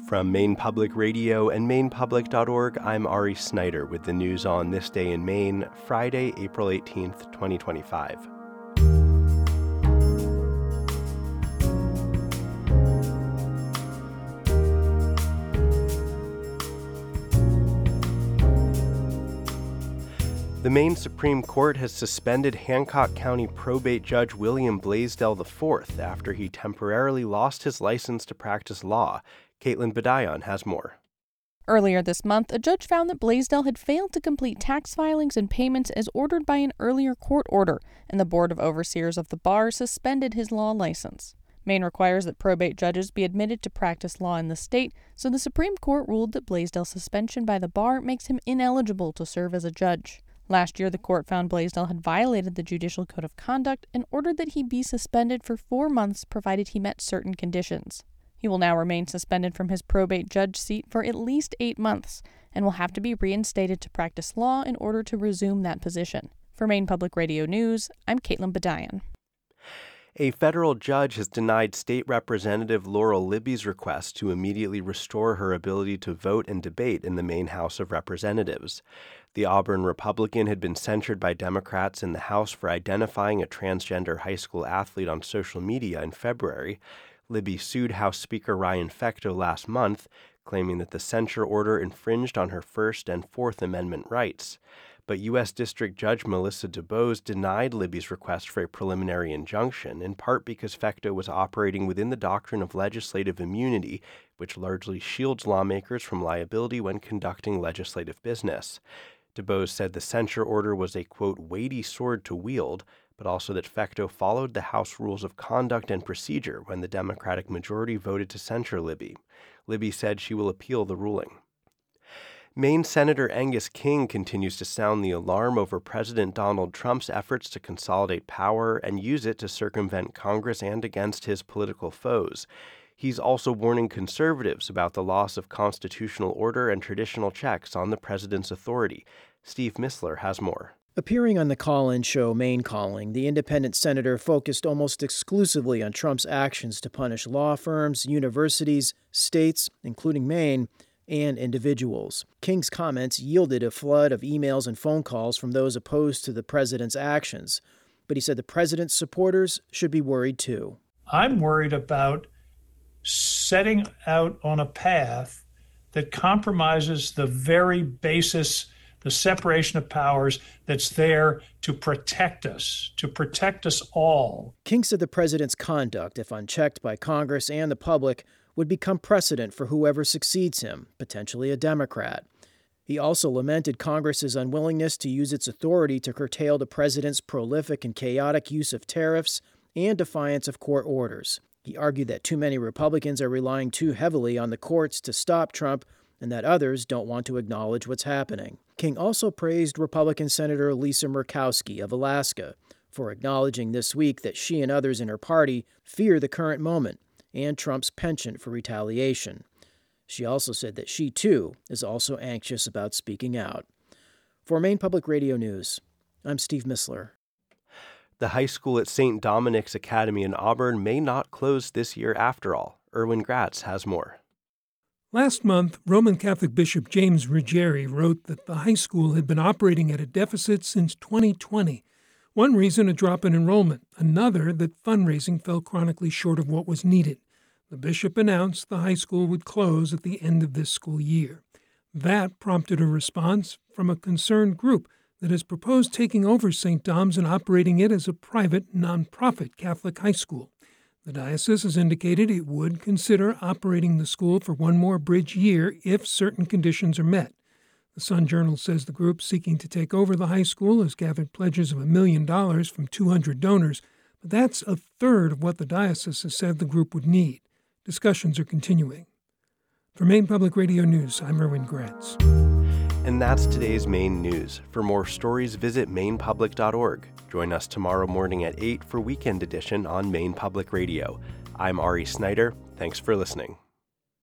From Maine Public Radio and MainePublic.org, I'm Ari Snyder with the news on this day in Maine, Friday, April 18th, 2025. The Maine Supreme Court has suspended Hancock County probate judge William Blaisdell IV after he temporarily lost his license to practice law. Caitlin Bedion has more. Earlier this month, a judge found that Blaisdell had failed to complete tax filings and payments as ordered by an earlier court order, and the Board of Overseers of the Bar suspended his law license. Maine requires that probate judges be admitted to practice law in the state, so the Supreme Court ruled that Blaisdell's suspension by the bar makes him ineligible to serve as a judge. Last year, the court found Blaisdell had violated the Judicial Code of Conduct and ordered that he be suspended for 4 months provided he met certain conditions. He will now remain suspended from his probate judge seat for at least 8 months and will have to be reinstated to practice law in order to resume that position. For Maine Public Radio News, I'm Caitlin Bedion. A federal judge has denied State Representative Laurel Libby's request to immediately restore her ability to vote and debate in the Maine House of Representatives. The Auburn Republican had been censured by Democrats in the House for identifying a transgender high school athlete on social media in February. Libby sued House Speaker Ryan Fecteau last month, claiming that the censure order infringed on her First and Fourth Amendment rights. But U.S. District Judge Melissa DuBose denied Libby's request for a preliminary injunction, in part because Fecteau was operating within the doctrine of legislative immunity, which largely shields lawmakers from liability when conducting legislative business. DuBose said the censure order was a, quote, weighty sword to wield, but also that Fecteau followed the House Rules of Conduct and Procedure when the Democratic majority voted to censure Libby. Libby said she will appeal the ruling. Maine Senator Angus King continues to sound the alarm over President Donald Trump's efforts to consolidate power and use it to circumvent Congress and against his political foes. He's also warning conservatives about the loss of constitutional order and traditional checks on the president's authority. Steve Missler has more. Appearing on the call-in show Maine Calling, the independent senator focused almost exclusively on Trump's actions to punish law firms, universities, states, including Maine, and individuals. King's comments yielded a flood of emails and phone calls from those opposed to the president's actions. But he said the president's supporters should be worried too. I'm worried about setting out on a path that compromises the very basis, the separation of powers that's there to protect us all. King said the president's conduct, if unchecked by Congress and the public, would become precedent for whoever succeeds him, potentially a Democrat. He also lamented Congress's unwillingness to use its authority to curtail the president's prolific and chaotic use of tariffs and defiance of court orders. He argued that too many Republicans are relying too heavily on the courts to stop Trump and that others don't want to acknowledge what's happening. King also praised Republican Senator Lisa Murkowski of Alaska for acknowledging this week that she and others in her party fear the current moment and Trump's penchant for retaliation. She also said that she, too, is also anxious about speaking out. For Maine Public Radio News, I'm Steve Missler. The high school at St. Dominic's Academy in Auburn may not close this year after all. Erwin Gratz has more. Last month, Roman Catholic Bishop James Ruggieri wrote that the high school had been operating at a deficit since 2020. One reason, a drop in enrollment. Another, that fundraising fell chronically short of what was needed. The bishop announced the high school would close at the end of this school year. That prompted a response from a concerned group that has proposed taking over St. Dom's and operating it as a private, nonprofit Catholic high school. The diocese has indicated it would consider operating the school for one more bridge year if certain conditions are met. The Sun-Journal says the group seeking to take over the high school has gathered pledges of $1 million from 200 donors, but that's a third of what the diocese has said the group would need. Discussions are continuing. For Maine Public Radio News, I'm Erwin Gratz. And that's today's Maine news. For more stories, visit MainePublic.org. Join us tomorrow morning at 8 for Weekend Edition on Maine Public Radio. I'm Ari Snyder. Thanks for listening.